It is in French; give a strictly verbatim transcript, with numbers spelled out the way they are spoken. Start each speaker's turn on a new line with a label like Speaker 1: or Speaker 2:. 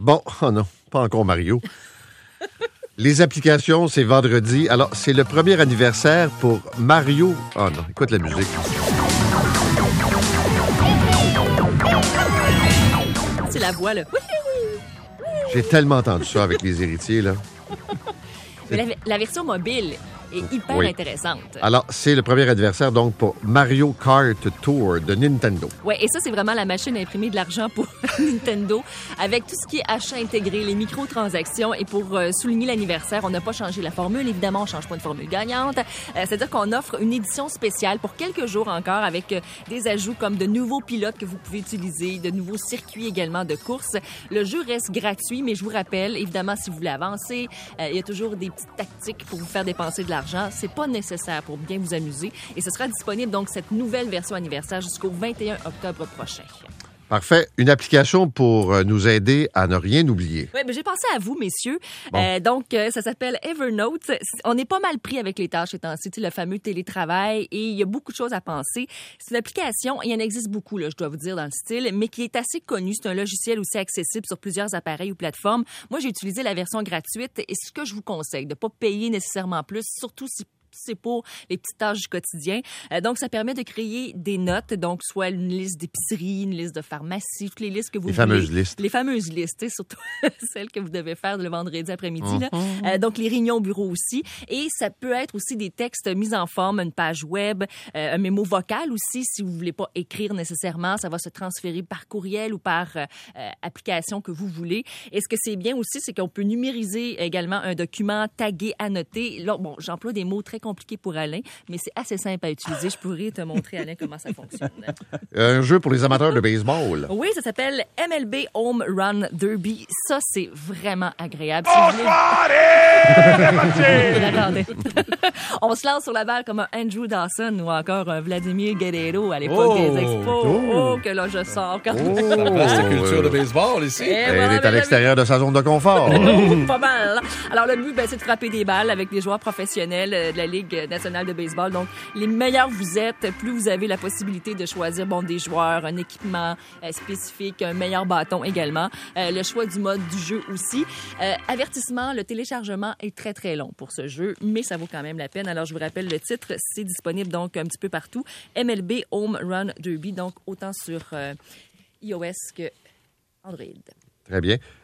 Speaker 1: Bon, oh non, pas encore Mario. Les applications, c'est vendredi. Alors, c'est le premier anniversaire pour Mario. Oh non, écoute la musique.
Speaker 2: C'est la voix, là.
Speaker 1: J'ai tellement entendu ça avec les héritiers, là.
Speaker 2: Mais la, la version mobile est hyper
Speaker 1: Oui.
Speaker 2: intéressante.
Speaker 1: Alors, c'est le premier anniversaire, donc, pour Mario Kart Tour de Nintendo.
Speaker 2: Oui, et ça, c'est vraiment la machine à imprimer de l'argent pour Nintendo, avec tout ce qui est achat intégré, les microtransactions. Et pour euh, souligner l'anniversaire, on n'a pas changé la formule. Évidemment, on ne change pas une formule gagnante. Euh, c'est-à-dire qu'on offre une édition spéciale pour quelques jours encore, avec euh, des ajouts comme de nouveaux pilotes que vous pouvez utiliser, de nouveaux circuits également de course. Le jeu reste gratuit, mais je vous rappelle, évidemment, si vous voulez avancer, euh, il y a toujours des petites tactiques pour vous faire dépenser de l'argent. C'est pas nécessaire pour bien vous amuser. Et ce sera disponible, donc, cette nouvelle version anniversaire jusqu'au vingt et un octobre prochain.
Speaker 1: Parfait. Une application pour euh, nous aider à ne rien oublier.
Speaker 2: Oui, ben j'ai pensé à vous, messieurs.
Speaker 1: Bon.
Speaker 2: Euh, donc, euh, ça s'appelle Evernote. On est pas mal pris avec les tâches ces temps-ci, tu sais, le fameux télétravail, et il y a beaucoup de choses à penser. C'est une application, il y en existe beaucoup, là, je dois vous dire, dans le style, mais qui est assez connue. C'est un logiciel aussi accessible sur plusieurs appareils ou plateformes. Moi, j'ai utilisé la version gratuite, et ce que je vous conseille, de pas payer nécessairement plus, surtout si c'est pour les petites tâches du quotidien. Euh, donc, ça permet de créer des notes, donc soit une liste d'épicerie, une liste de pharmacie, toutes les listes que vous
Speaker 1: Les
Speaker 2: voulez.
Speaker 1: fameuses listes.
Speaker 2: Les fameuses listes, tu sais, surtout celles que vous devez faire le vendredi après-midi. Là.
Speaker 1: Mm-hmm.
Speaker 2: Euh, donc, les réunions au bureau aussi. Et ça peut être aussi des textes mis en forme, une page web, euh, un mémo vocal aussi, si vous voulez pas écrire nécessairement. Ça va se transférer par courriel ou par euh, euh, application que vous voulez. Et ce que c'est bien aussi, c'est qu'on peut numériser également un document tagué, annoté. Là, bon, j'emploie des mots très compliqué pour Alain, mais c'est assez simple à utiliser. Je pourrais te montrer, Alain, comment ça fonctionne.
Speaker 1: Un jeu pour les amateurs de baseball.
Speaker 2: Oui, ça s'appelle M L B Home Run Derby. Ça, c'est vraiment agréable. Si vous voulez... Attendez. On se lance sur la balle comme un Andrew Dawson ou encore un Vladimir Guerrero à l'époque
Speaker 3: Oh!
Speaker 2: des Expos. Oh,
Speaker 1: Oh!
Speaker 2: que là, je sors. Quand...
Speaker 1: Oh!
Speaker 3: Vaste culture de baseball ici.
Speaker 2: Et
Speaker 1: Elle
Speaker 2: voilà,
Speaker 1: est à
Speaker 2: mesdames
Speaker 1: l'extérieur de sa zone de confort.
Speaker 2: Oh, pas mal. Alors, le but, ben, c'est de frapper des balles avec des joueurs professionnels euh, de la Ligue nationale de baseball. Donc, les meilleurs vous êtes, plus vous avez la possibilité de choisir, bon, des joueurs, un équipement euh, spécifique, un meilleur bâton également. Euh, le choix du mode du jeu aussi. Euh, avertissement, le téléchargement est très, très long pour ce jeu, mais ça vaut quand même la peine. Alors, je vous rappelle le titre. C'est disponible donc un petit peu partout. M L B Home Run Derby, donc autant sur euh, iOS que Android.
Speaker 1: Très bien.